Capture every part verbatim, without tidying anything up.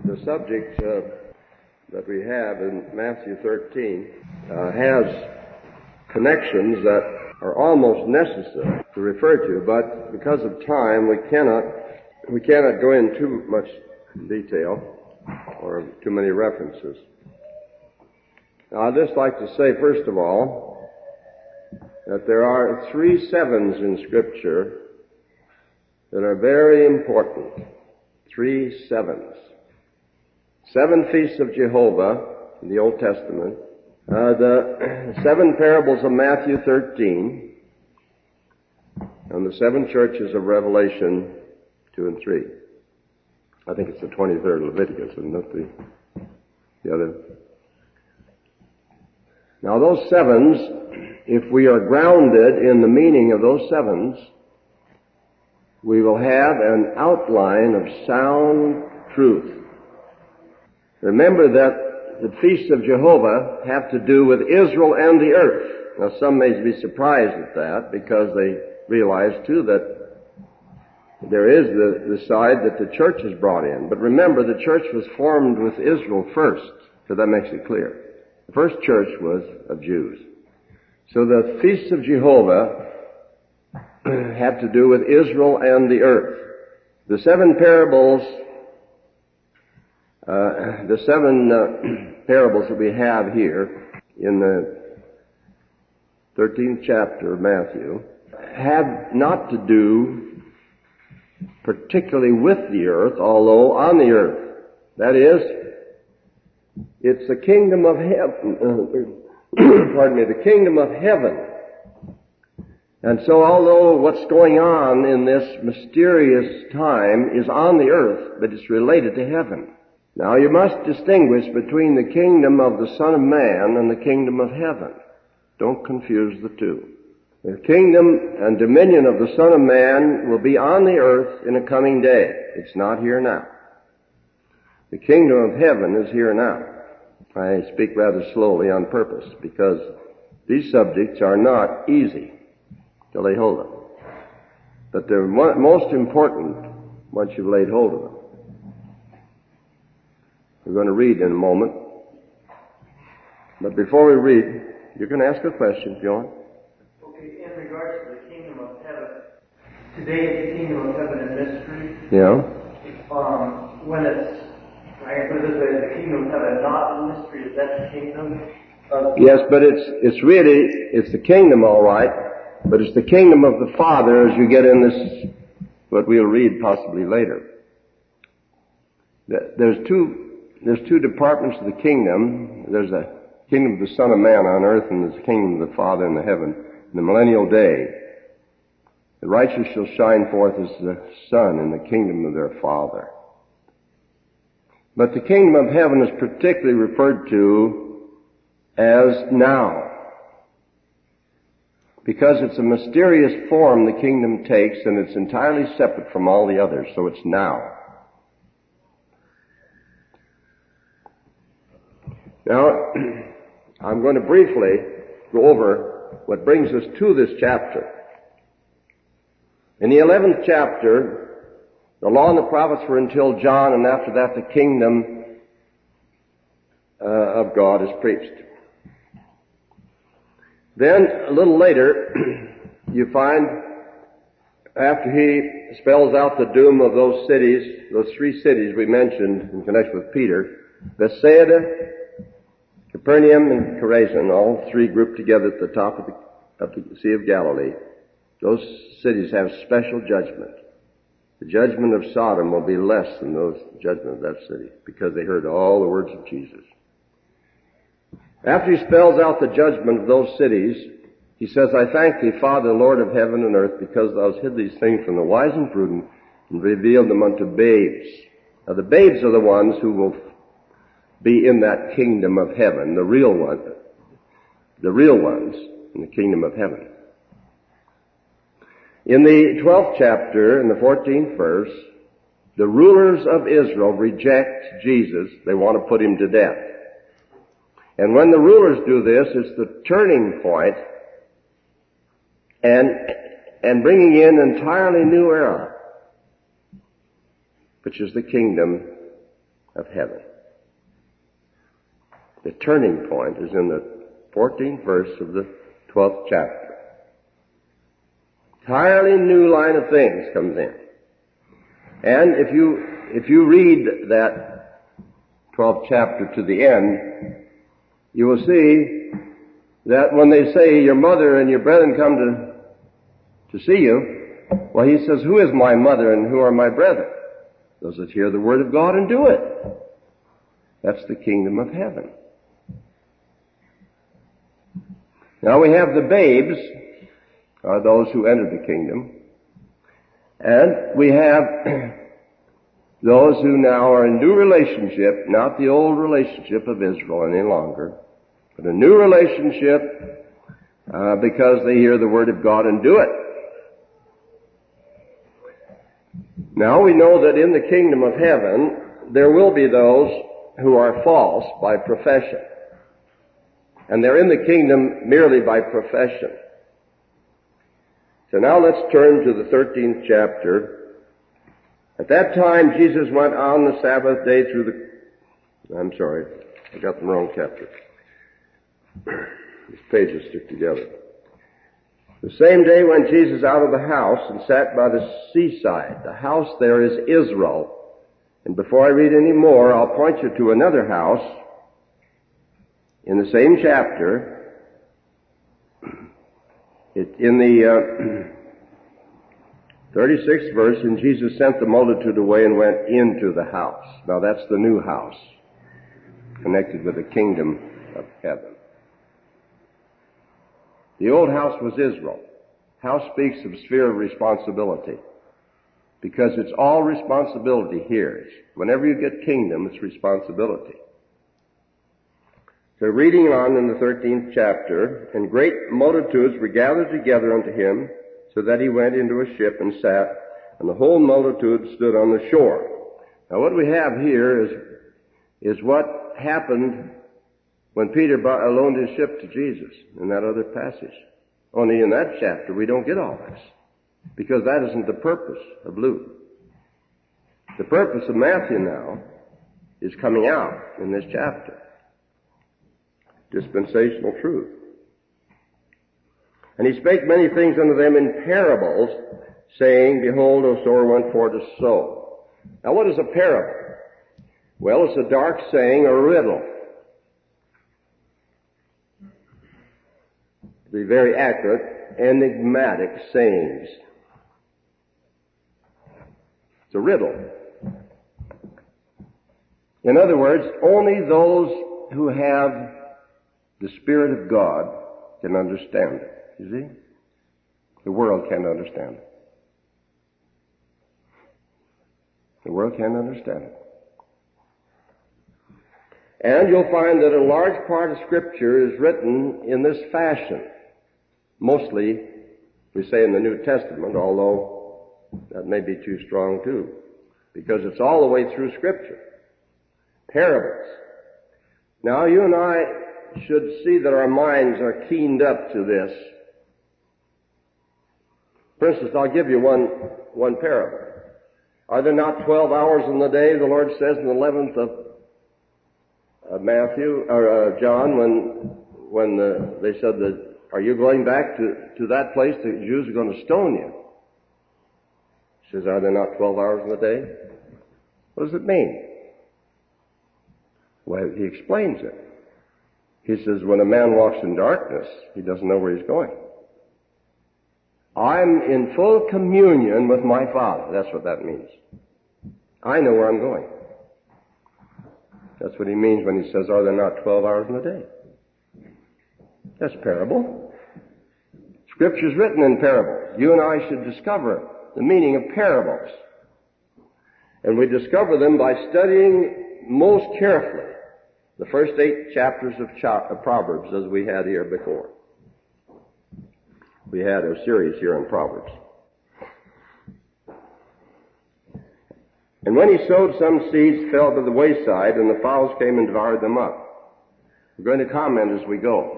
The subject uh, that we have in Matthew thirteen uh, has connections that are almost necessary to refer to, but because of time, we cannot we cannot go into too much detail or too many references. Now, I'd just like to say, first of all, that there are three sevens in Scripture that are very important. Three sevens. Seven feasts of Jehovah in the Old Testament, uh, the seven parables of Matthew thirteen, and the seven churches of Revelation two and three. I think it's the twenty-third Leviticus, isn't it? The, the other. Now those sevens, if we are grounded in the meaning of those sevens, we will have an outline of sound truth. Remember that the feasts of Jehovah have to do with Israel and the earth. Now some may be surprised at that because they realize too that there is the, the side that the church is brought in. But remember, the church was formed with Israel first, so that makes it clear. The first church was of Jews. So the feasts of Jehovah have to do with Israel and the earth. The seven parables Uh, the seven uh, parables that we have here in the thirteenth chapter of Matthew have not to do particularly with the earth, although on the earth. That is, it's the kingdom of heaven, uh, pardon me, the kingdom of heaven. And so although what's going on in this mysterious time is on the earth, but it's related to heaven. Now you must distinguish between the kingdom of the Son of Man and the kingdom of heaven. Don't confuse the two. The kingdom and dominion of the Son of Man will be on the earth in a coming day. It's not here now. The kingdom of heaven is here now. I speak rather slowly on purpose because these subjects are not easy to lay hold of. But they're most important once you've laid hold of them. We're going to read in a moment. But before we read, you can ask a question if you want. Okay, in regards to the kingdom of heaven, today is the kingdom of heaven a mystery. Yeah. Um, when it's, I can put it this way, the kingdom of heaven not a mystery, is that the kingdom of... Yes, but it's, it's really, it's the kingdom all right, but it's the kingdom of the Father as you get in this, what we'll read possibly later. There's two There's two departments of the kingdom. There's a kingdom of the Son of Man on earth, and there's the kingdom of the Father in the heaven. In the millennial day, the righteous shall shine forth as the sun in the kingdom of their Father. But the kingdom of heaven is particularly referred to as now, because it's a mysterious form the kingdom takes, and it's entirely separate from all the others, so it's now. Now, I'm going to briefly go over what brings us to this chapter. In the eleventh chapter, the law and the prophets were until John, and after that the kingdom uh, of God is preached. Then, a little later, you find, after he spells out the doom of those cities, those three cities we mentioned in connection with Peter, Bethsaida, Capernaum and Chorazin, all three grouped together at the top of the, of the Sea of Galilee. Those cities have special judgment. The judgment of Sodom will be less than those judgment of that city because they heard all the words of Jesus. After he spells out the judgment of those cities, he says, I thank thee, Father, Lord of heaven and earth, because thou hast hid these things from the wise and prudent and revealed them unto babes. Now the babes are the ones who will be in that kingdom of heaven, the real one, the real ones in the kingdom of heaven. In the twelfth chapter, in the fourteenth verse, the rulers of Israel reject Jesus. They want to put him to death. And when the rulers do this, it's the turning point and, and bringing in an entirely new era, which is the kingdom of heaven. The turning point is in the fourteenth verse of the twelfth chapter. Entirely new line of things comes in. And if you, if you read that twelfth chapter to the end, you will see that when they say your mother and your brethren come to, to see you, well, he says, who is my mother and who are my brethren? Those that hear the word of God and do it. That's the kingdom of heaven. Now we have the babes, are those who enter the kingdom, and we have those who now are in new relationship, not the old relationship of Israel any longer, but a new relationship uh, because they hear the word of God and do it. Now we know that in the kingdom of heaven there will be those who are false by profession. And they're in the kingdom merely by profession. So now let's turn to the thirteenth chapter. At that time Jesus went on the Sabbath day through the... I'm sorry, I got the wrong chapter. These pages stick together. The same day went Jesus out of the house and sat by the seaside. The house there is Israel. And before I read any more, I'll point you to another house in the same chapter. It's in the uh, thirty-sixth verse, and Jesus sent the multitude away and went into the house. Now that's the new house, connected with the kingdom of heaven. The old house was Israel. House speaks of sphere of responsibility, because it's all responsibility here. Whenever you get kingdom, it's responsibility. So reading on in the thirteenth chapter, and great multitudes were gathered together unto him, so that he went into a ship and sat, and the whole multitude stood on the shore. Now what we have here is, is what happened when Peter loaned his ship to Jesus in that other passage. Only in that chapter we don't get all this, because that isn't the purpose of Luke. The purpose of Matthew now is coming out in this chapter. Dispensational truth. And he spake many things unto them in parables, saying, Behold, a sower went forth to sow. Now what is a parable? Well, it's a dark saying or riddle. To be very accurate, enigmatic sayings. It's a riddle. In other words, only those who have the Spirit of God can understand it. You see? The world can't understand it. The world can't understand it. And you'll find that a large part of Scripture is written in this fashion. Mostly, we say in the New Testament, although that may be too strong too, because it's all the way through Scripture. Parables. Now, you and I should see that our minds are keened up to this. For instance, I'll give you one, one parable. Are there not twelve hours in the day, the Lord says in the eleventh of uh, Matthew, or uh, John, when, when the, they said that, are you going back to, to that place the Jews are going to stone you? He says, are there not twelve hours in the day? What does it mean? Well, he explains it. He says, when a man walks in darkness, he doesn't know where he's going. I'm in full communion with my Father. That's what that means. I know where I'm going. That's what he means when he says, are there not twelve hours in the day? That's parable. Scripture's written in parables. You and I should discover the meaning of parables. And we discover them by studying most carefully the first eight chapters of, Ch- of Proverbs, as we had here before. We had a series here on Proverbs. And when he sowed, some seeds fell by the wayside, and the fowls came and devoured them up. We're going to comment as we go.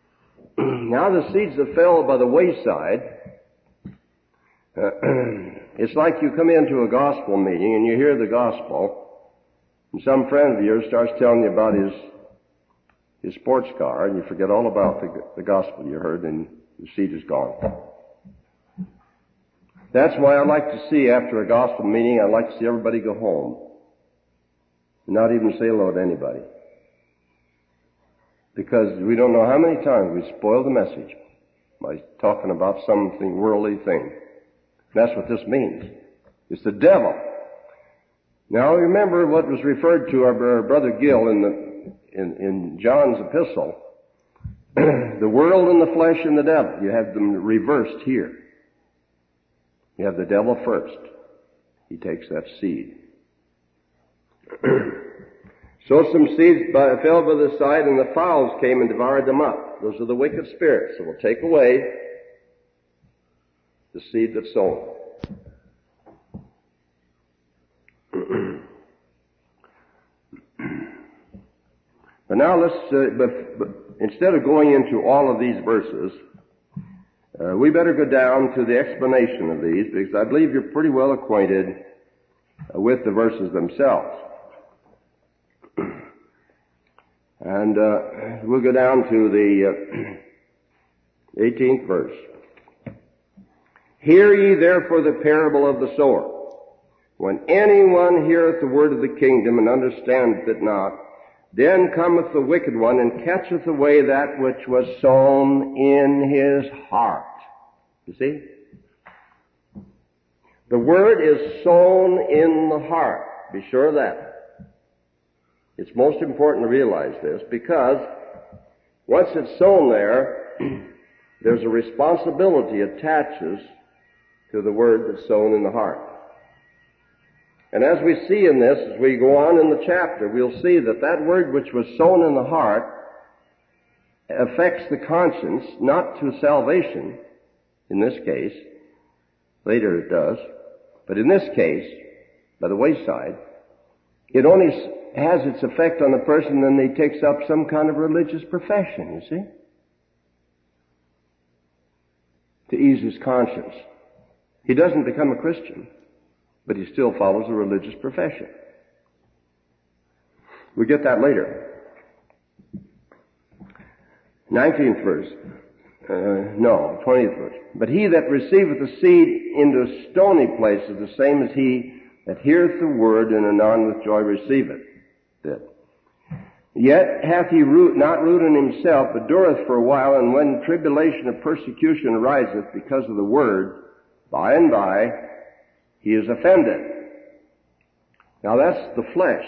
Now the seeds that fell by the wayside, uh, It's like you come into a gospel meeting and you hear the gospel, and some friend of yours starts telling you about his his sports car, and you forget all about the, the gospel you heard, and the seat is gone. That's why I like to see, after a gospel meeting, I like to see everybody go home and not even say hello to anybody. Because we don't know how many times we spoil the message by talking about something worldly thing. That's what this means. It's the devil. Now remember what was referred to our brother Gill in the in, in John's epistle. The world and the flesh and the devil. You have them reversed here. You have the devil first. He takes that seed. So some seeds by, fell by the side, and the fowls came and devoured them up. Those are the wicked spirits. So we'll take away the seed that's sown. But now let's, uh, but, but instead of going into all of these verses, uh, we better go down to the explanation of these, because I believe you're pretty well acquainted uh, with the verses themselves. And uh, we'll go down to the uh, eighteenth verse. Hear ye therefore the parable of the sower. When anyone heareth the word of the kingdom and understandeth it not, then cometh the wicked one and catcheth away that which was sown in his heart. You see? The word is sown in the heart. Be sure of that. It's most important to realize this, because once it's sown there, there's a responsibility attaches to the word that's sown in the heart. And as we see in this, as we go on in the chapter, we'll see that that word which was sown in the heart affects the conscience, not to salvation, in this case. Later it does. But in this case, by the wayside, it only has its effect on the person when he takes up some kind of religious profession, you see, to ease his conscience. He doesn't become a Christian, but he still follows a religious profession. We get that later. nineteenth verse. Uh, no, twentieth verse. But he that receiveth the seed into stony places, the same as he that heareth the word and anon with joy receiveth it. Yet hath he root, not root in himself, but dureth for a while, and when tribulation or persecution ariseth because of the word, by and by he is offended. Now that's the flesh.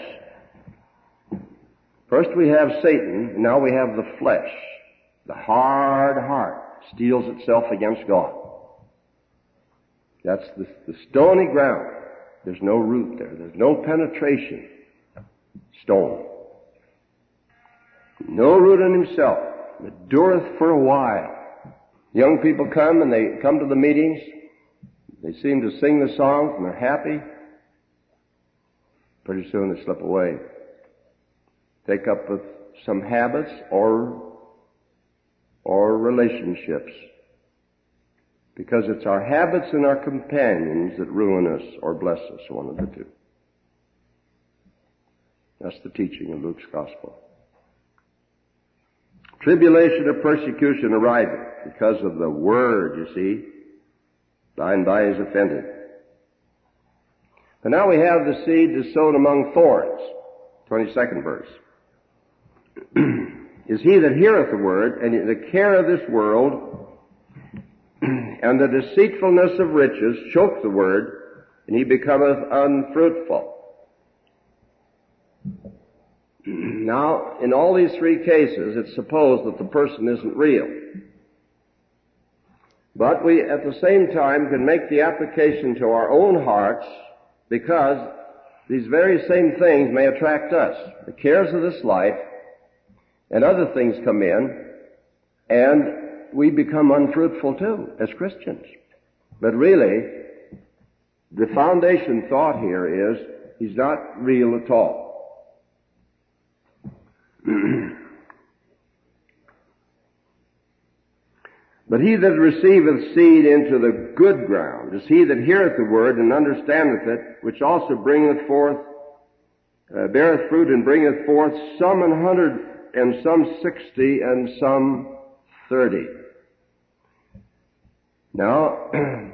First we have Satan, and now we have the flesh. The hard heart steels itself against God. That's the, the stony ground. There's no root there. There's no penetration. Stone. No root in himself. It dureth for a while. Young people come and they come to the meetings. They seem to sing the songs and they're happy. Pretty soon they slip away. Take up with some habits or or relationships. Because it's our habits and our companions that ruin us or bless us, one of the two. That's the teaching of Luke's Gospel. Tribulation or persecution arising because of the word, you see. By and by is offended. But now we have the seed that's sown among thorns. twenty-second verse. Is he that heareth the word, and the care of this world, and the deceitfulness of riches choke the word, and he becometh unfruitful. Now, in all these three cases, it's supposed that the person isn't real. But we, at the same time, can make the application to our own hearts, because these very same things may attract us. The cares of this life and other things come in, and we become unfruitful too, as Christians. But really, the foundation thought here is, he's not real at all. But he that receiveth seed into the good ground is he that heareth the word and understandeth it, which also bringeth forth, uh, beareth fruit and bringeth forth some an hundred and some sixty and some thirty. Now,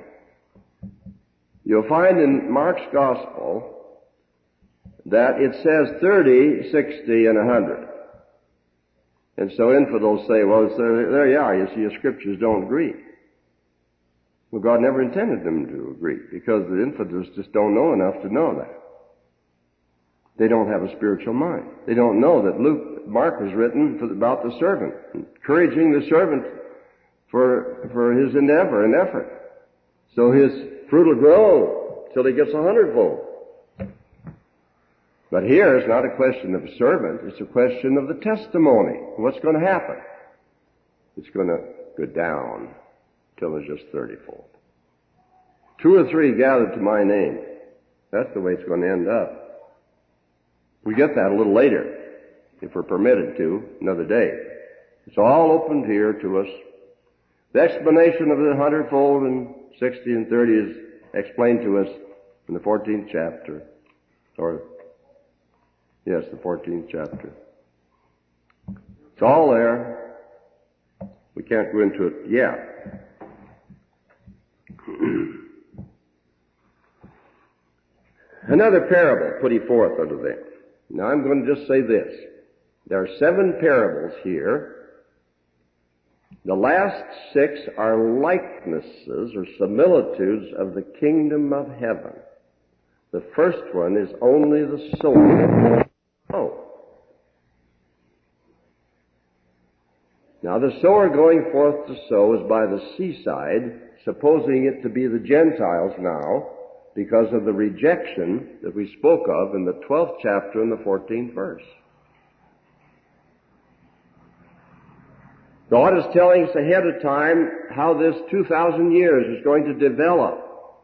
you'll find in Mark's Gospel that it says thirty, sixty, and a hundred. And so infidels say, well, it's there, there you are, you see, your scriptures don't agree. Well, God never intended them to agree, because the infidels just don't know enough to know that. They don't have a spiritual mind. They don't know that Luke, Mark was written for, about the servant, encouraging the servant for, for his endeavor and effort. So his fruit will grow till he gets a hundredfold. But here it's not a question of a servant, it's a question of the testimony. What's going to happen? It's going to go down till there's just thirtyfold. Two or three gathered to my name. That's the way it's going to end up. We get that a little later, if we're permitted to, another day. It's all opened here to us. The explanation of the hundredfold and sixty and thirty is explained to us in the fourteenth chapter, or Yes, the fourteenth chapter. It's all there. We can't go into it yet. Another parable put he forth unto them. Now I'm going to just say this. There are seven parables here. The last six are likenesses or similitudes of the kingdom of heaven. The first one is only the sower. Oh. Now the sower going forth to sow is by the seaside, supposing it to be the Gentiles now, because of the rejection that we spoke of in the twelfth chapter and the fourteenth verse. God is telling us ahead of time how this two thousand years is going to develop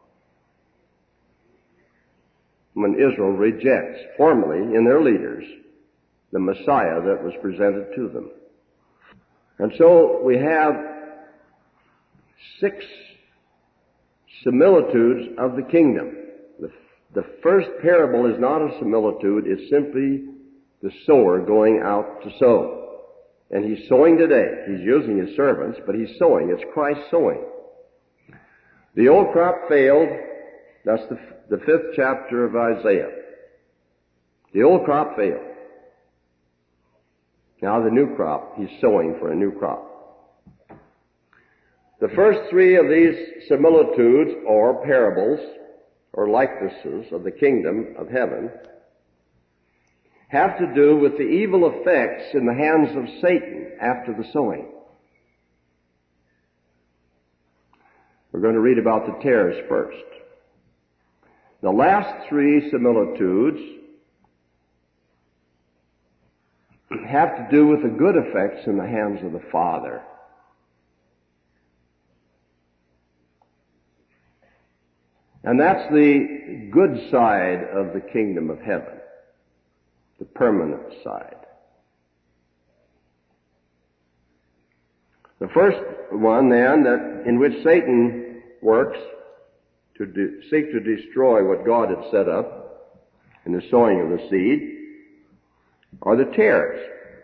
when Israel rejects formally in their leaders the Messiah that was presented to them. And so we have six similitudes of the kingdom. The, the first parable is not a similitude, it's simply the sower going out to sow. And he's sowing today. He's using his servants, but he's sowing. It's Christ sowing. The old crop failed. That's the, the fifth chapter of Isaiah. The old crop failed. Now the new crop, he's sowing for a new crop. The first three of these similitudes or parables or likenesses of the kingdom of heaven have to do with the evil effects in the hands of Satan after the sowing. We're going to read about the tares first. The last three similitudes have to do with the good effects in the hands of the Father. And that's the good side of the kingdom of heaven, the permanent side. The first one, then, that in which Satan works to de- seek to destroy what God had set up in the sowing of the seed, are the tares.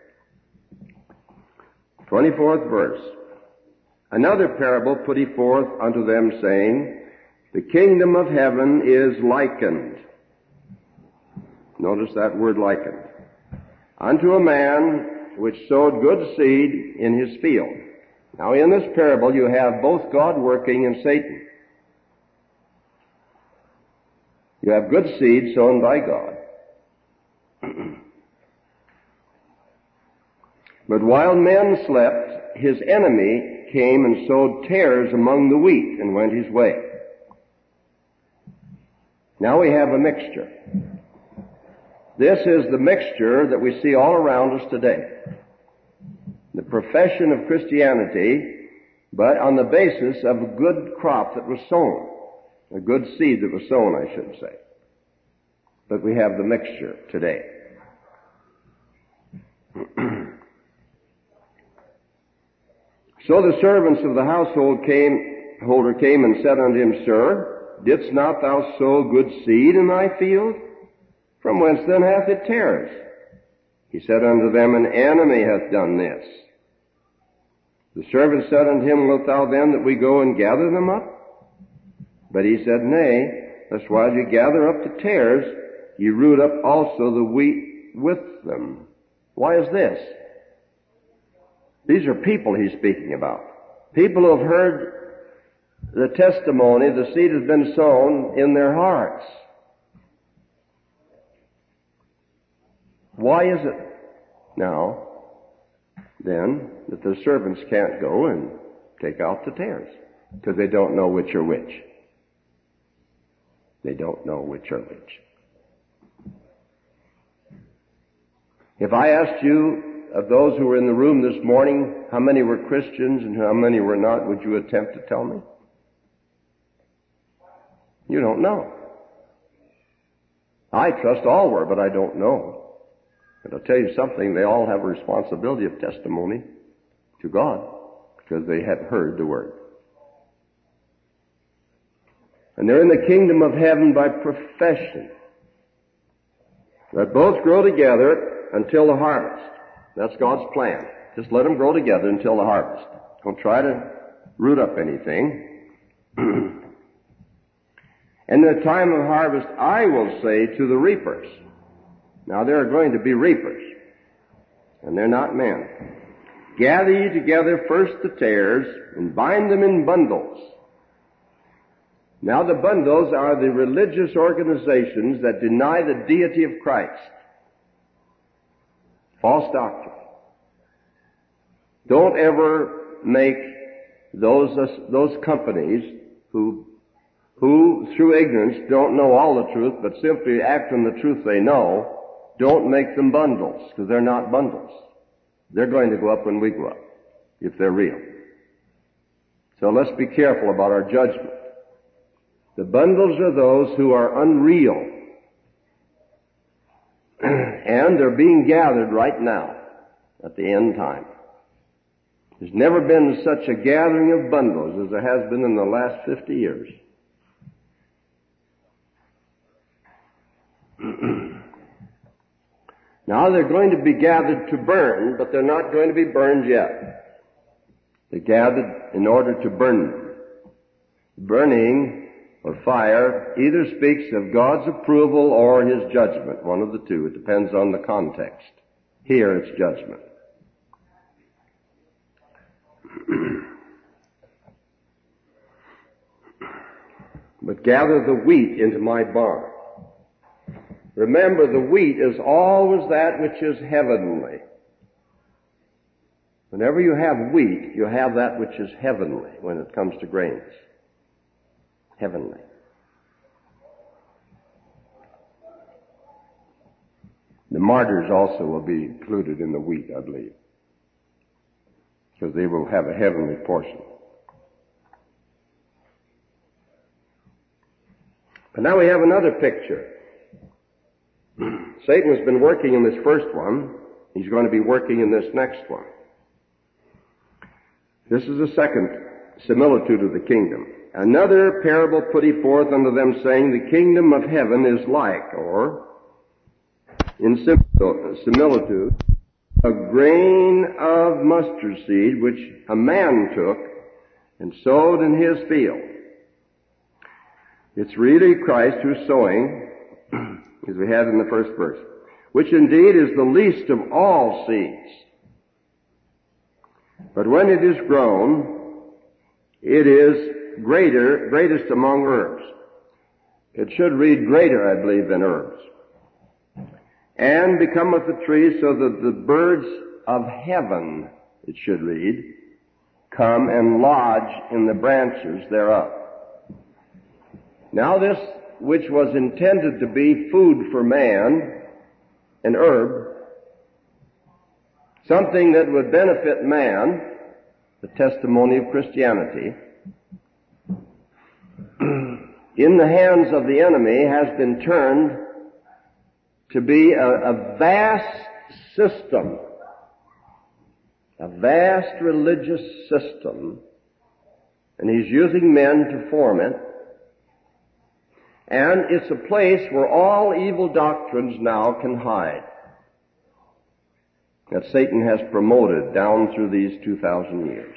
twenty-fourth verse. Another parable put he forth unto them, saying, the kingdom of heaven is likened. Notice that word likened. Unto a man which sowed good seed in his field. Now in this parable you have both God working and Satan. You have good seed sown by God. But while men slept, his enemy came and sowed tares among the wheat and went his way. Now we have a mixture. This is the mixture that we see all around us today. The profession of Christianity, but on the basis of a good crop that was sown. A good seed that was sown, I should say. But we have the mixture today. So the servants of the household came, holder came and said unto him, Sir, didst not thou sow good seed in thy field? From whence then hath it tares? He said unto them, An enemy hath done this. The servant said unto him, Wilt thou then that we go and gather them up? But he said, Nay, lest while you gather up the tares, you root up also the wheat with them. Why is this? These are people he's speaking about. People who have heard the testimony, the seed has been sown in their hearts. Why is it now, then, that the servants can't go and take out the tares? Because they don't know which are which. They don't know which are which. If I asked you, of those who were in the room this morning, how many were Christians and how many were not, would you attempt to tell me? You don't know. I trust all were, but I don't know. And I'll tell you something, they all have a responsibility of testimony to God because they had heard the word. And they're in the kingdom of heaven by profession. Let both grow together until the harvest. That's God's plan. Just let them grow together until the harvest. Don't try to root up anything. And in the time of harvest, I will say to the reapers. Now there are going to be reapers, and they're not men. Gather ye together first the tares, and bind them in bundles. Now the bundles are the religious organizations that deny the deity of Christ. False doctrine. Don't ever make those, those companies who, who through ignorance don't know all the truth, but simply act on the truth they know, don't make them bundles, because they're not bundles. They're going to go up when we go up, if they're real. So let's be careful about our judgment. The bundles are those who are unreal. And they're being gathered right now at the end time. There's never been such a gathering of bundles as there has been in the last fifty years. Now they're going to be gathered to burn, but they're not going to be burned yet. They're gathered in order to burn them. Burning or fire either speaks of God's approval or His judgment, one of the two. It depends on the context. Here it's judgment. But gather the wheat into my barn. Remember, the wheat is always that which is heavenly. Whenever you have wheat, you have that which is heavenly when it comes to grains. Heavenly. The martyrs also will be included in the wheat, I believe, because they will have a heavenly portion. But now we have another picture. Satan has been working in this first one. He's going to be working in this next one. This is the second similitude of the kingdom. Another parable put he forth unto them, saying, The kingdom of heaven is like, or, in similitude, a grain of mustard seed which a man took and sowed in his field. It's really Christ who's sowing, as we had in the first verse, which indeed is the least of all seeds. But when it is grown, it is greater, greatest among herbs. It should read greater, I believe, than herbs. And becometh a tree so that the birds of heaven, it should read, come and lodge in the branches thereof. Now this, which was intended to be food for man, an herb, something that would benefit man, the testimony of Christianity, in the hands of the enemy has been turned to be a, a vast system a vast religious system, and he's using men to form it. And it's a place where all evil doctrines now can hide, that Satan has promoted down through these two thousand years.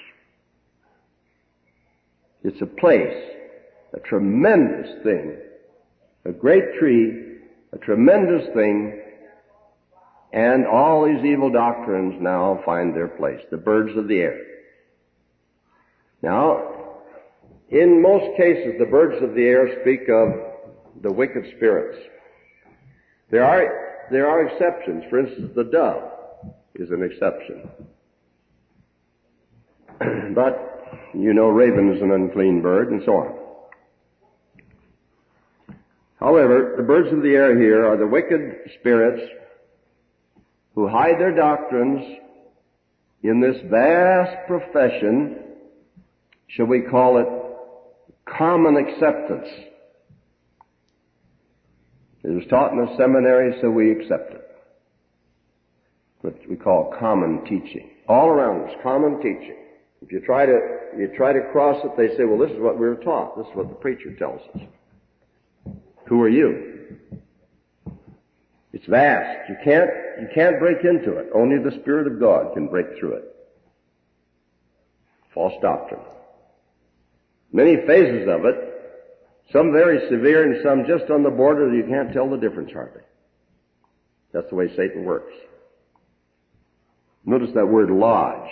It's a place, a tremendous thing, a great tree, a tremendous thing, and all these evil doctrines now find their place, the birds of the air. Now, in most cases, the birds of the air speak of the wicked spirits. There are, there are exceptions. For instance, the dove is an exception. But, you know, raven is an unclean bird, and so on. However, the birds of the air here are the wicked spirits who hide their doctrines in this vast profession, shall we call it common acceptance. It was taught in a seminary, so we accept it. What we call common teaching. All around us, common teaching. If you try to, you try to cross it, they say, well, this is what we were taught. This is what the preacher tells us. Who are you? It's vast. You can't, you can't break into it. Only the Spirit of God can break through it. False doctrine. Many phases of it, some very severe and some just on the border that you can't tell the difference hardly. That's the way Satan works. Notice that word lodge.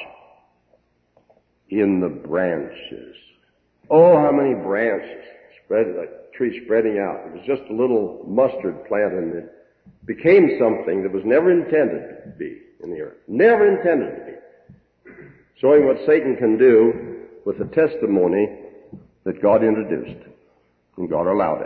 In the branches. Oh, how many branches spread, like a tree spreading out. It was just a little mustard plant and it became something that was never intended to be in the earth. Never intended to be. Showing what Satan can do with the testimony that God introduced. And God allowed it.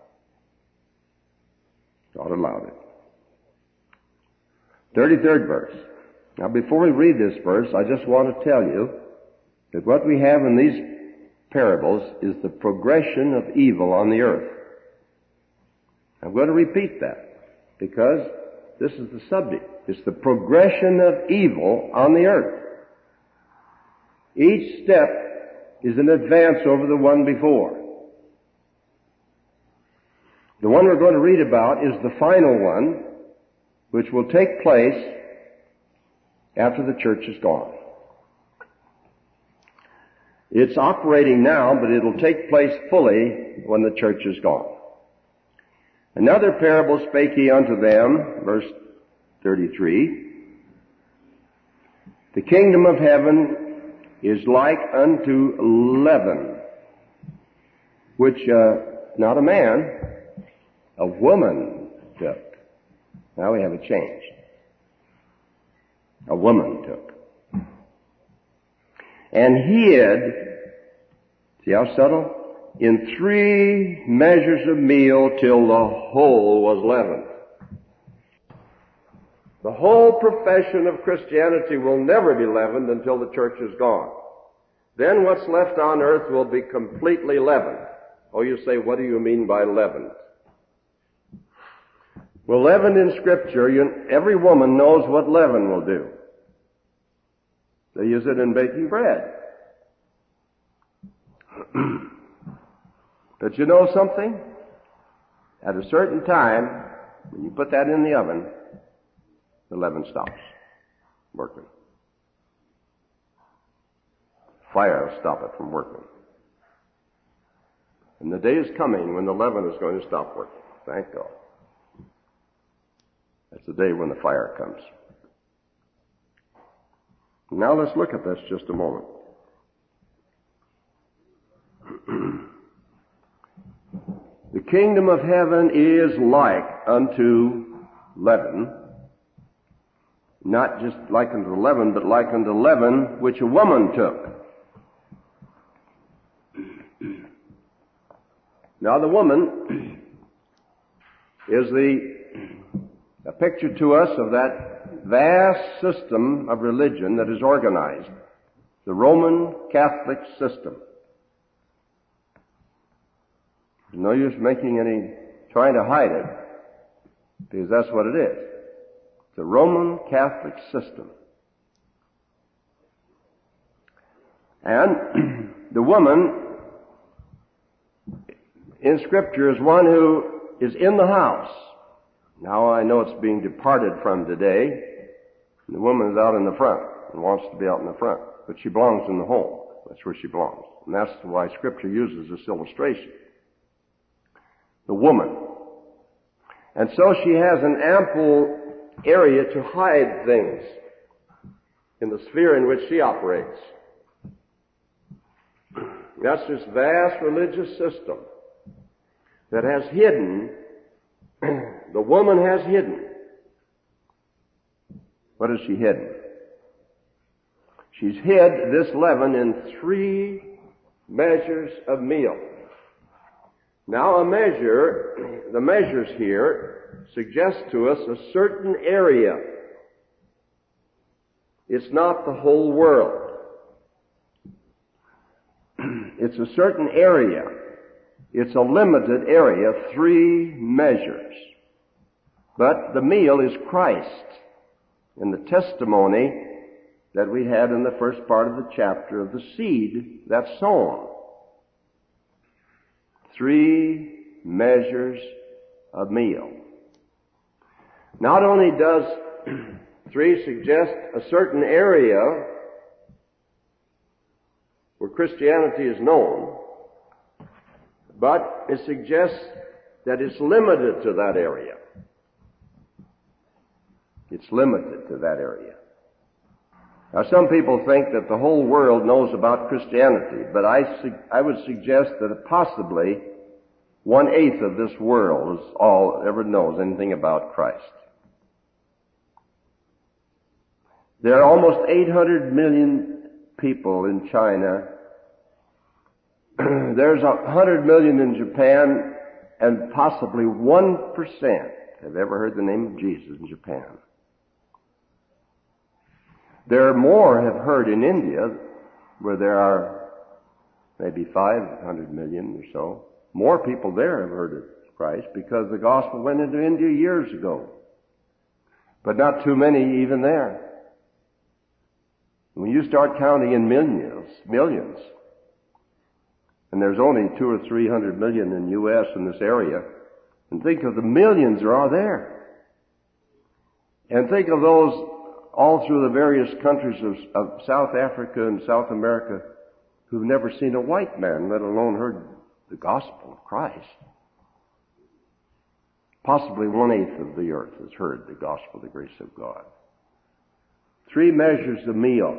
God allowed it. thirty-third verse. Now before we read this verse, I just want to tell you that what we have in these parables is the progression of evil on the earth. I'm going to repeat that because this is the subject. It's the progression of evil on the earth. Each step is an advance over the one before. The one we're going to read about is the final one, which will take place after the church is gone. It's operating now, but it'll take place fully when the church is gone. Another parable spake he unto them, verse thirty-three. The kingdom of heaven is like unto leaven, which, uh, not a man, a woman took. Now we have a change. A woman took. And hid, see how subtle? In three measures of meal till the whole was leavened. The whole profession of Christianity will never be leavened until the church is gone. Then what's left on earth will be completely leavened. Oh, you say, what do you mean by leavened? Well, leaven in Scripture, you, every woman knows what leaven will do. They use it in baking bread. But you know something? At a certain time, when you put that in the oven, the leaven stops working. Fire will stop it from working. And the day is coming when the leaven is going to stop working. Thank God. That's the day when the fire comes. Now let's look at this just a moment. The kingdom of heaven is like unto leaven, not just like unto leaven, but like unto leaven which a woman took. Now the woman is the a picture to us of that vast system of religion that is organized, the Roman Catholic system. There's no use making any, trying to hide it, because that's what it is. The Roman Catholic system. And the woman in Scripture is one who is in the house. Now I know it's being departed from today. The woman is out in the front and wants to be out in the front. But she belongs in the home. That's where she belongs. And that's why Scripture uses this illustration. The woman. And so she has an ample area to hide things in the sphere in which she operates. That's this vast religious system that has hidden, the woman has hidden. What has she hidden? She's hid this leaven in three measures of meal. Now a measure, the measures here suggest to us a certain area. It's not the whole world. It's a certain area. It's a limited area, three measures. But the meal is Christ. In the testimony that we had in the first part of the chapter of the seed that's sown. Three measures of meal. Not only does three suggest a certain area where Christianity is known, but it suggests that it's limited to that area. It's limited to that area. Now some people think that the whole world knows about Christianity, but I, su- I would suggest that possibly one-eighth of this world is all ever knows anything about Christ. There are almost eight hundred million people in China. There's one hundred million in Japan, and possibly one percent have ever heard the name of Jesus in Japan. There are more have heard in India, where there are maybe five hundred million or so. More people there have heard of Christ because the gospel went into India years ago. But not too many even there. When you start counting in millions, millions, and there's only two or three hundred million in the U S in this area, and think of the millions there are there. And think of those all through the various countries of, of South Africa and South America who've never seen a white man, let alone heard the gospel of Christ. Possibly one-eighth of the earth has heard the gospel of the grace of God. Three measures of meal.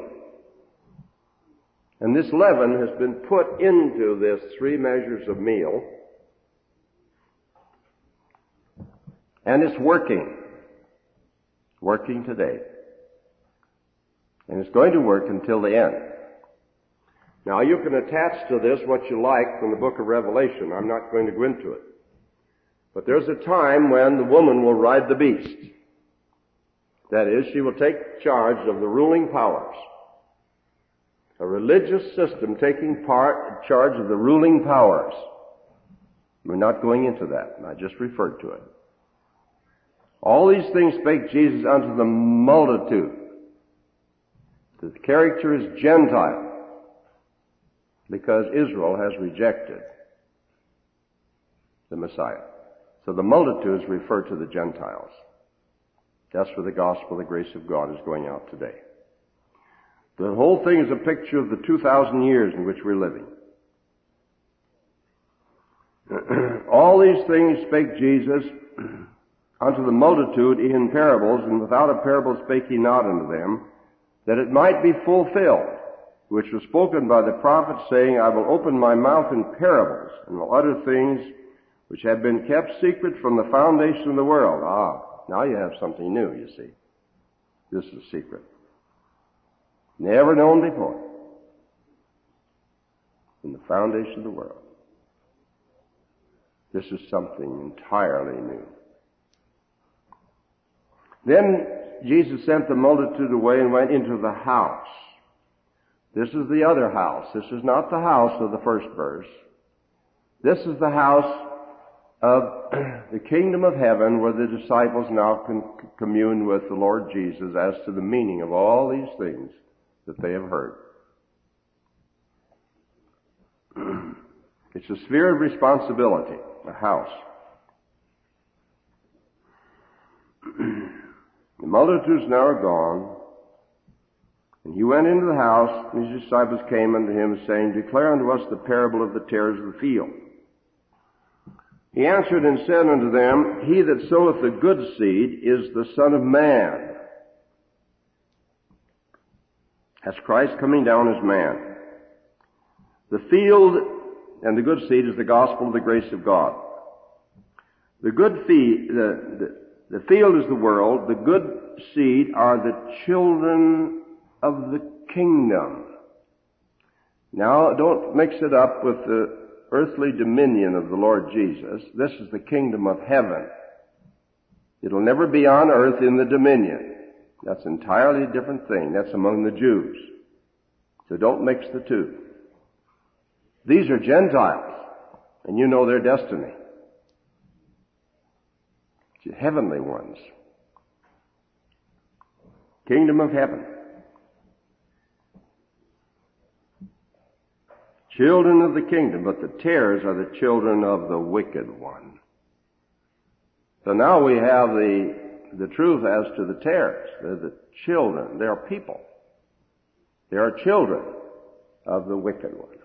And this leaven has been put into this three measures of meal. And it's working. Working today. And it's going to work until the end. Now you can attach to this what you like from the book of Revelation. I'm not going to go into it. But there's a time when the woman will ride the beast. That is, she will take charge of the ruling powers. A religious system taking part, charge of the ruling powers. We're not going into that. I just referred to it. All these things spake Jesus unto the multitude. The character is Gentile, because Israel has rejected the Messiah. So the multitudes refer to the Gentiles. That's where the gospel of the grace of God is going out today. The whole thing is a picture of the two thousand years in which we're living. All these things spake Jesus unto the multitude in parables, and without a parable spake he not unto them, that it might be fulfilled, which was spoken by the prophet, saying, I will open my mouth in parables, and will utter things which have been kept secret from the foundation of the world. Ah, now you have something new, you see. This is secret. Never known before. From the foundation of the world. This is something entirely new. Then Jesus sent the multitude away and went into the house. This is the other house. This is not the house of the first verse. This is the house of the kingdom of heaven, where the disciples now can commune with the Lord Jesus as to the meaning of all these things that they have heard. It's a sphere of responsibility, a house. The multitudes now are gone, and he went into the house, and his disciples came unto him, saying, Declare unto us the parable of the tares of the field. He answered and said unto them, He that soweth the good seed is the Son of Man. That's Christ coming down as man. The field and the good seed is the gospel of the grace of God. The good feed, the, the, the field is the world. The good seed are the children of the kingdom. Now, don't mix it up with the earthly dominion of the Lord Jesus. This is the kingdom of heaven. It'll never be on earth in the dominion. That's an entirely different thing. That's among the Jews. So don't mix the two. These are Gentiles, and you know their destiny. It's heavenly ones. Kingdom of heaven. Children of the kingdom, but the tares are the children of the wicked one. So now we have the, the truth as to the tares. They're the children. They are people. They are children of the wicked one.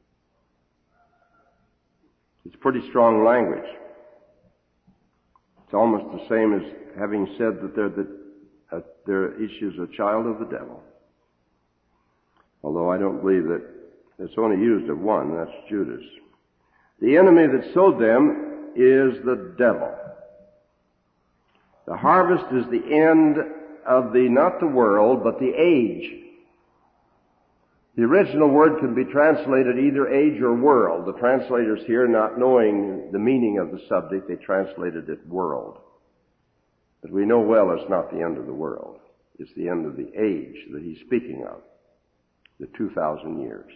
It's pretty strong language. It's almost the same as having said that they're the, uh, they're each is a child of the devil. Although I don't believe that it's only used of one, that's Judas. The enemy that sowed them is the devil. The harvest is the end of the, not the world, but the age. The original word can be translated either age or world. The translators here, not knowing the meaning of the subject, they translated it world. But we know well it's not the end of the world. It's the end of the age that he's speaking of, the two thousand years.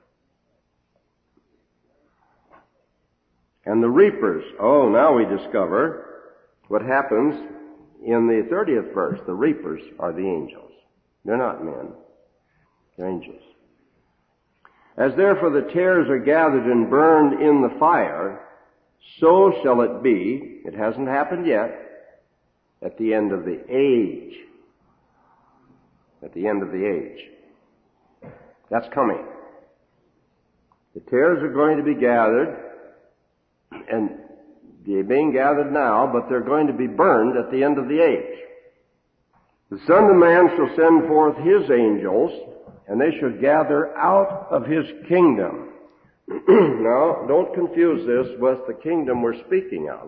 And the reapers, oh, now we discover what happens in the thirtieth verse. The reapers are the angels. They're not men. They're angels. As therefore the tares are gathered and burned in the fire, so shall it be, it hasn't happened yet, at the end of the age. At the end of the age. That's coming. The tares are going to be gathered, and they're being gathered now, but they're going to be burned at the end of the age. The Son of Man shall send forth his angels, and they shall gather out of his kingdom. Now, don't confuse this with the kingdom we're speaking of.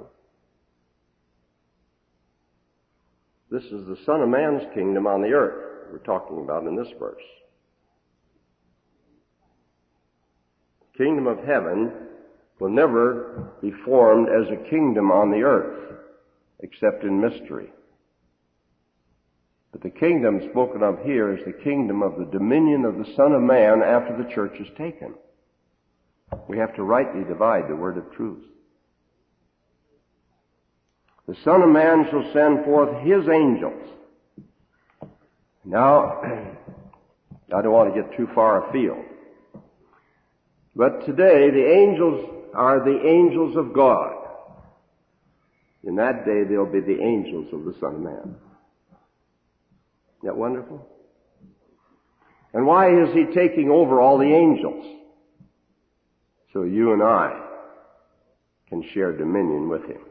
This is the Son of Man's kingdom on the earth we're talking about in this verse. The kingdom of heaven will never be formed as a kingdom on the earth, except in mystery. But the kingdom spoken of here is the kingdom of the dominion of the Son of Man after the church is taken. We have to rightly divide the word of truth. The Son of Man shall send forth his angels. Now, I don't want to get too far afield. But today, the angels are the angels of God. In that day, they'll be the angels of the Son of Man. Isn't that wonderful? And why is he taking over all the angels? So you and I can share dominion with him.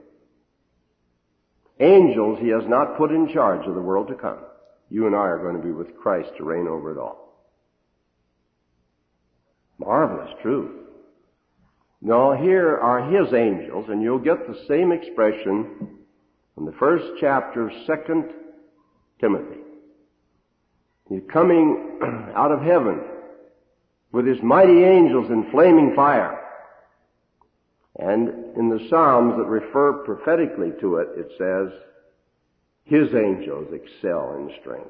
Angels he has not put in charge of the world to come. You and I are going to be with Christ to reign over it all. Marvelous truth. No, here are his angels, and you'll get the same expression in the first chapter of Second Timothy. He's coming out of heaven with his mighty angels in flaming fire. And in the Psalms that refer prophetically to it, it says, his angels excel in strength.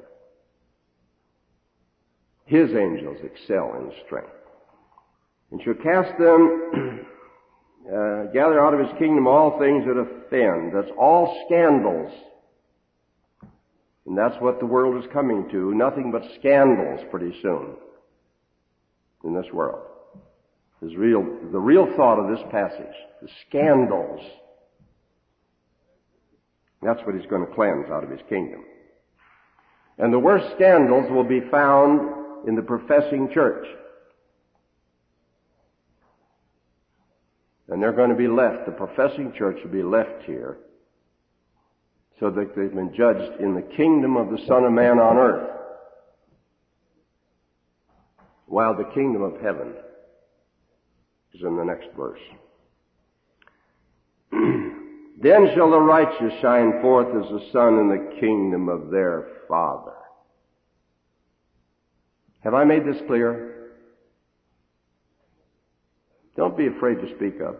His angels excel in strength. And shall cast them, uh, gather out of his kingdom all things that offend. That's all scandals. And that's what the world is coming to. Nothing but scandals pretty soon in this world. is real, the real thought of this passage. The scandals. That's what he's going to cleanse out of his kingdom. And the worst scandals will be found in the professing church. And they're going to be left, the professing church will be left here so that they've been judged in the kingdom of the Son of Man on earth, while the kingdom of heaven is in the next verse. Then shall the righteous shine forth as the sun in the kingdom of their Father. Have I made this clear? Don't be afraid to speak up.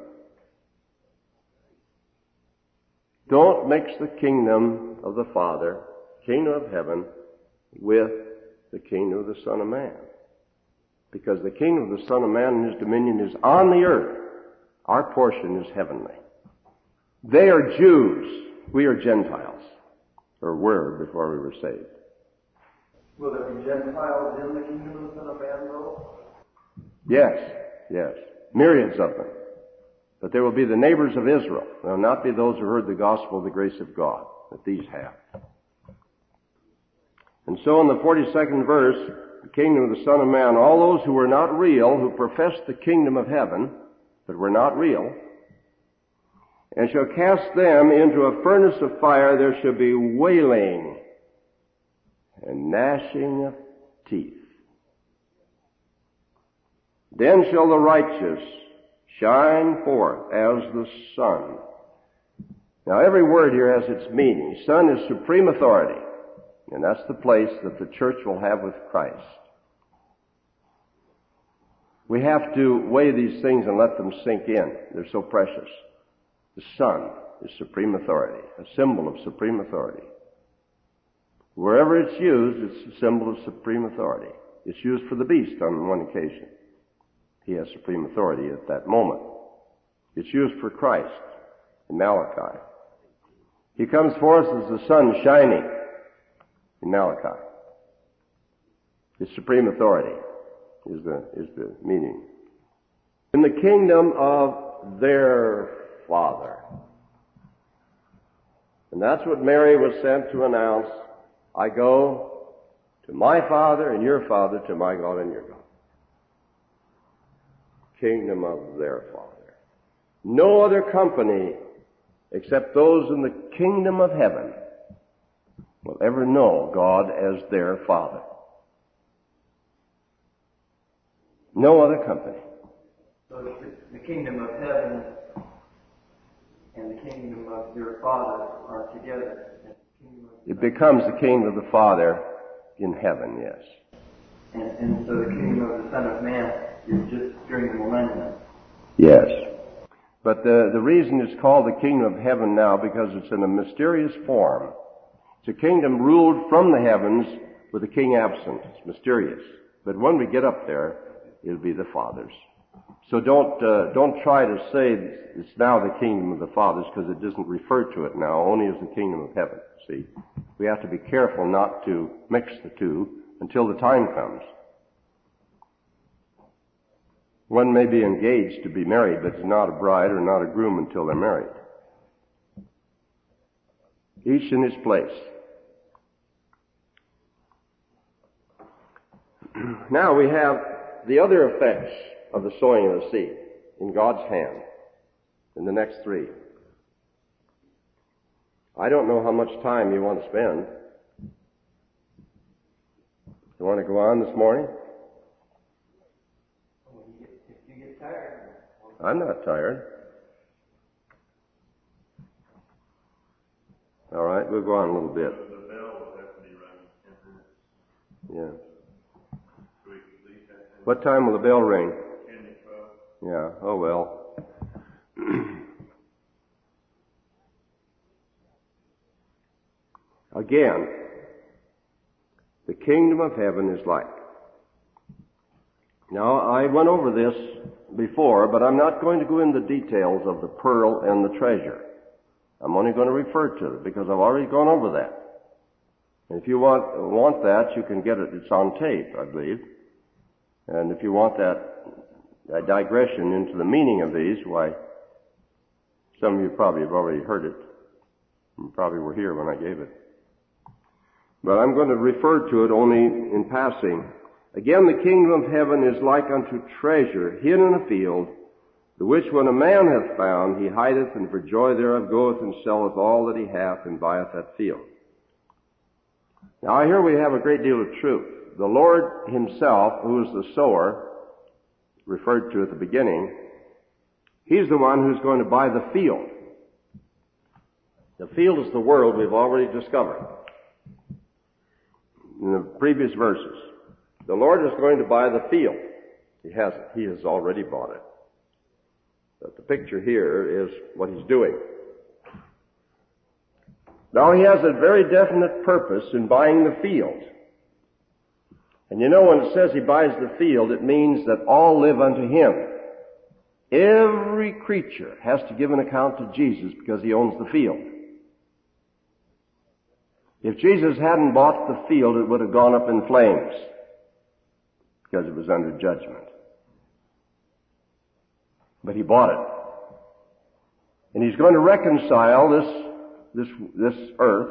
Don't mix the kingdom of the Father, kingdom of heaven, with the kingdom of the Son of Man. Because the kingdom of the Son of Man and his dominion is on the earth. Our portion is heavenly. They are Jews. We are Gentiles. Or were before we were saved. Will there be Gentiles in the kingdom of the Son of Man, though? Yes, yes. Myriads of them. But there will be the neighbors of Israel. There will not be those who heard the gospel of the grace of God that these have. And so in the forty-second verse, the kingdom of the Son of Man, all those who were not real, who professed the kingdom of heaven, but were not real, and shall cast them into a furnace of fire, there shall be wailing and gnashing of teeth. Then shall the righteous shine forth as the sun. Now every word here has its meaning. Sun is supreme authority, and that's the place that the church will have with Christ. We have to weigh these things and let them sink in. They're so precious. The sun is supreme authority, a symbol of supreme authority. Wherever it's used, it's a symbol of supreme authority. It's used for the beast on one occasion. He has supreme authority at that moment. It's used for Christ in Malachi. He comes forth as the sun shining in Malachi. His supreme authority is the, is the meaning. In the kingdom of their Father. And that's what Mary was sent to announce. I go to my Father and your Father, to my God and your God. Kingdom of their Father. No other company except those in the kingdom of heaven will ever know God as their Father. No other company. So the, the kingdom of heaven and the kingdom of your Father are together. It becomes the kingdom of the Father in heaven, yes. And, and so the kingdom of the Son of Man is just during the millennium. Yes. But the, the reason it's called the kingdom of heaven now, because it's in a mysterious form. It's a kingdom ruled from the heavens with a king absent. It's mysterious. But when we get up there, it'll be the Father's. So don't uh, don't try to say it's now the kingdom of the fathers, because it doesn't refer to it now, only as the kingdom of heaven. See, we have to be careful not to mix the two until the time comes. One may be engaged to be married, but is not a bride or not a groom until they're married. Each in his place. Now we have the other effects of the sowing of the seed in God's hand in the next three. I don't know how much time you want to spend. You want to go on this morning? If you get tired. I'm not tired. All right, we'll go on a little bit. The bell will have to be rung ten minutes. Yeah. So we can leave that. What time will the bell ring? ten to twelve. Yeah, oh well. Again, the kingdom of heaven is like. Now, I went over this before, but I'm not going to go into details of the pearl and the treasure. I'm only going to refer to it because I've already gone over that. And if you want want that, you can get it. It's on tape, I believe. And if you want that a digression into the meaning of these. Why, some of you probably have already heard it. You probably were here when I gave it. But I'm going to refer to it only in passing. Again, the kingdom of heaven is like unto treasure hid in a field, the which when a man hath found, he hideth, and for joy thereof goeth and selleth all that he hath, and buyeth that field. Now here we have a great deal of truth. The Lord himself, who is the sower, referred to at the beginning, he's the one who's going to buy the field. The field is the world we've already discovered in the previous verses. The Lord is going to buy the field. He hasn't. He has already bought it. But the picture here is what he's doing. Now he has a very definite purpose in buying the field. And you know, when it says he buys the field, it means that all live unto him. Every creature has to give an account to Jesus because he owns the field. If Jesus hadn't bought the field, it would have gone up in flames because it was under judgment. But he bought it. And he's going to reconcile this, this, this earth.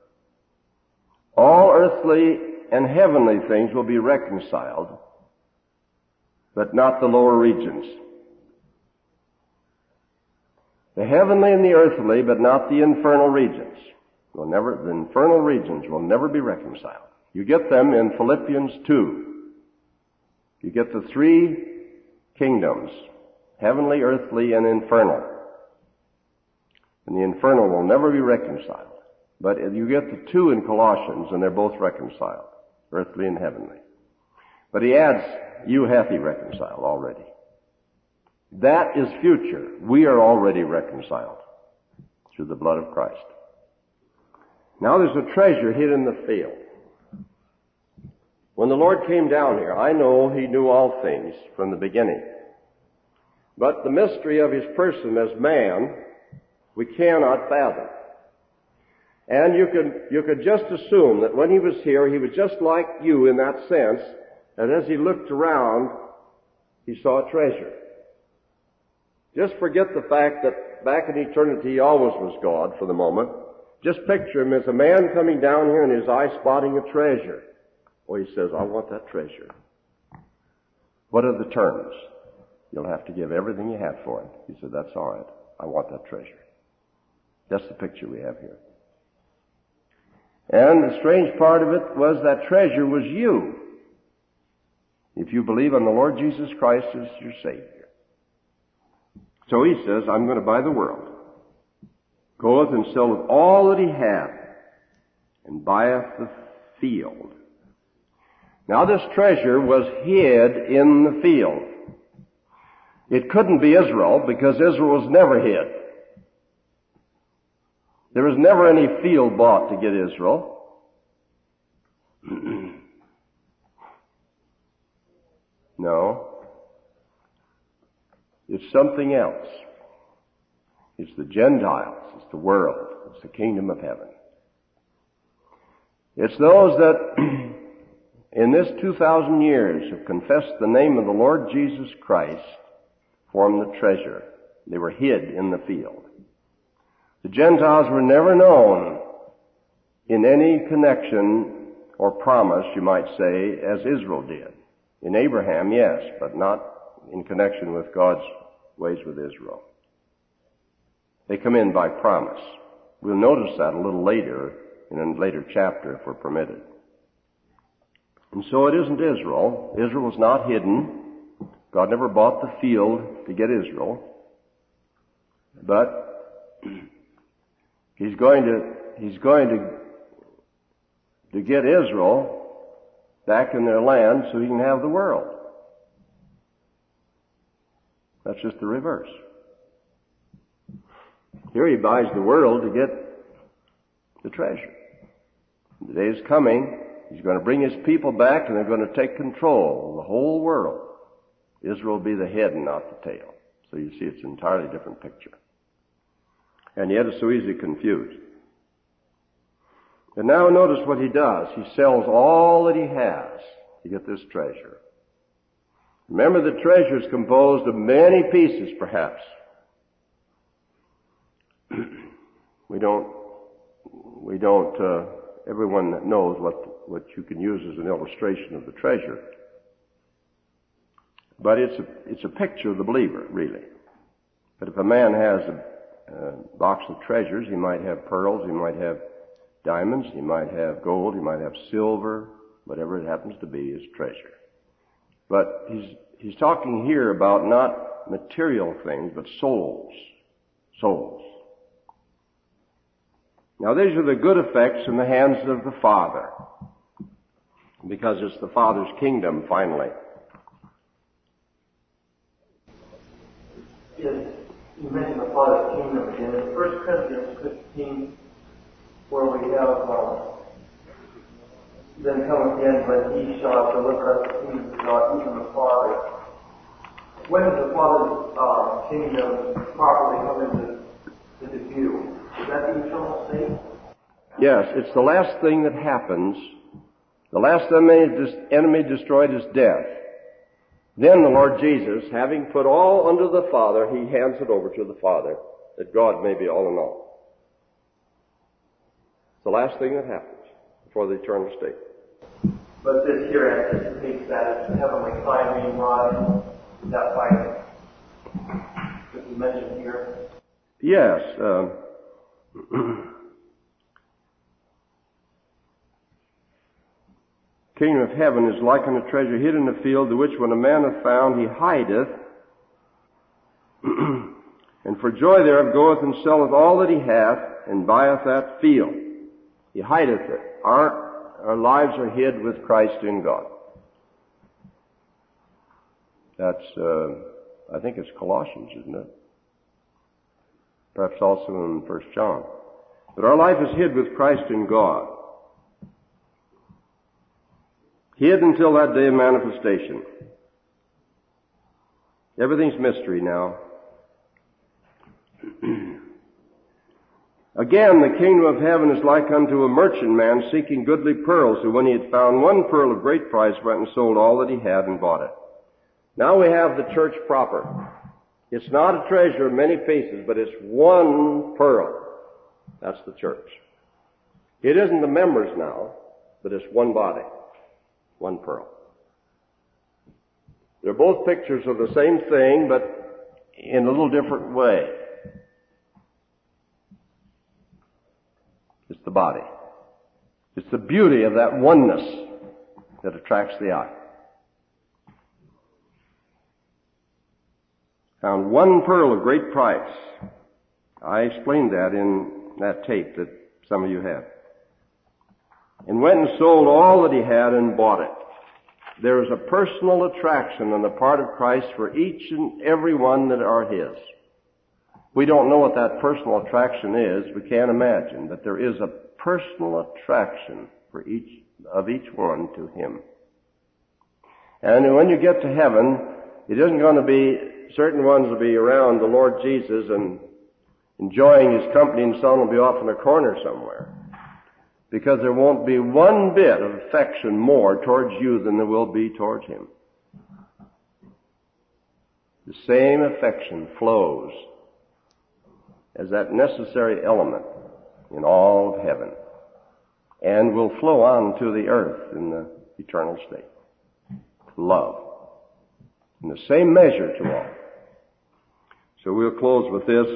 All earthly and heavenly things will be reconciled, but not the lower regions. The heavenly and the earthly, but not the infernal regions. Will never, the infernal regions will never be reconciled. You get them in Philippians two. You get the three kingdoms, heavenly, earthly, and infernal. And the infernal will never be reconciled. But you get the two in Colossians, and they're both reconciled, earthly and heavenly. But he adds, you hath he reconciled already. That is future. We are already reconciled through the blood of Christ. Now there's a treasure hid in the field. When the Lord came down here, I know he knew all things from the beginning. But the mystery of his person as man, we cannot fathom. And you could, you could just assume that when he was here, he was just like you in that sense, that as he looked around, he saw a treasure. Just forget the fact that back in eternity he always was God for the moment. Just picture him as a man coming down here and his eye spotting a treasure. Oh, he says, I want that treasure. What are the terms? You'll have to give everything you have for it. He said, that's all right. I want that treasure. That's the picture we have here. And the strange part of it was that treasure was you, if you believe on the Lord Jesus Christ as your Savior. So he says, I'm going to buy the world. Goeth and selleth all that he hath, and buyeth the field. Now this treasure was hid in the field. It couldn't be Israel, because Israel was never hid. There was never any field bought to get Israel. No. It's something else. It's the Gentiles. It's the world. It's the kingdom of heaven. It's those that in this two thousand years have confessed the name of the Lord Jesus Christ form the treasure. They were hid in the field. The Gentiles were never known in any connection or promise, you might say, as Israel did. In Abraham, yes, but not in connection with God's ways with Israel. They come in by promise. We'll notice that a little later, in a later chapter, if we're permitted. And so it isn't Israel. Israel was not hidden. God never bought the field to get Israel. But He's going to, He's going to, to get Israel back in their land so He can have the world. That's just the reverse. Here He buys the world to get the treasure. The day is coming, He's going to bring His people back and they're going to take control of the whole world. Israel will be the head and not the tail. So you see, it's an entirely different picture. And yet it's so easily confused. And now notice what he does. He sells all that he has to get this treasure. Remember, the treasure is composed of many pieces, perhaps. we don't, we don't, uh, everyone that knows what, what you can use as an illustration of the treasure. But it's a, it's a picture of the believer, really. But if a man has a, a box of treasures, he might have pearls, he might have diamonds, he might have gold, he might have silver, whatever it happens to be is treasure. But he's, he's talking here about not material things, but souls. Souls. Now these are the good effects in the hands of the Father, because it's the Father's kingdom, finally. Yes, you mentioned the Father's kingdom again. In First Corinthians fifteen, where we have, uh, then cometh the end when he shall deliver us the kingdom of God, even the Father. When does the Father's uh, kingdom properly come into, into view? Is that the eternal state? Yes, it's the last thing that happens. The last enemy destroyed is death. Then the Lord Jesus, having put all under the Father, he hands it over to the Father, that God may be all in all. It's the last thing that happens before the eternal state. But this here anticipates that it's the heavenly sign being rod, that fight that you mentioned here. Yes. Um, Kingdom of heaven is like unto treasure hid in the field, the which when a man hath found, he hideth, and for joy thereof goeth and selleth all that he hath, and buyeth that field. He hideth it. Our, our lives are hid with Christ in God. That's, uh, I think it's Colossians, isn't it? Perhaps also in First John. But our life is hid with Christ in God. Hid until that day of manifestation. Everything's mystery now. Again, the kingdom of heaven is like unto a merchant man seeking goodly pearls, who when he had found one pearl of great price went and sold all that he had and bought it. Now we have the church proper. It's not a treasure of many pieces, but it's one pearl. That's the church. It isn't the members now, but it's one body. One pearl. They're both pictures of the same thing, but in a little different way. It's the body. It's the beauty of that oneness that attracts the eye. Found one pearl of great price. I explained that in that tape that some of you have. And went and sold all that he had and bought it. There is a personal attraction on the part of Christ for each and every one that are his. We don't know what that personal attraction is. We can't imagine. But there is a personal attraction for each of each one to him. And when you get to heaven, it isn't going to be, certain ones will be around the Lord Jesus and enjoying his company, and some will be off in a corner somewhere. Because there won't be one bit of affection more towards you than there will be towards him. The same affection flows as that necessary element in all of heaven, and will flow on to the earth in the eternal state. Love. In the same measure to all. So we'll close with this.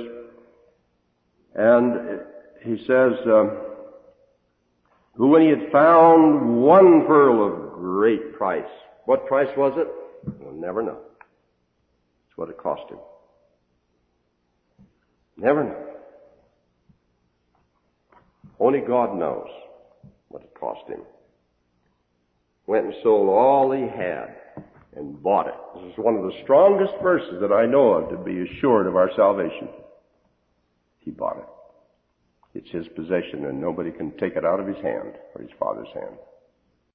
And he says, uh, who when he had found one pearl of great price. What price was it? We'll never know. It's what it cost him. Never know. Only God knows what it cost him. Went and sold all he had and bought it. This is one of the strongest verses that I know of to be assured of our salvation. He bought it. It's his possession, and nobody can take it out of his hand or his Father's hand.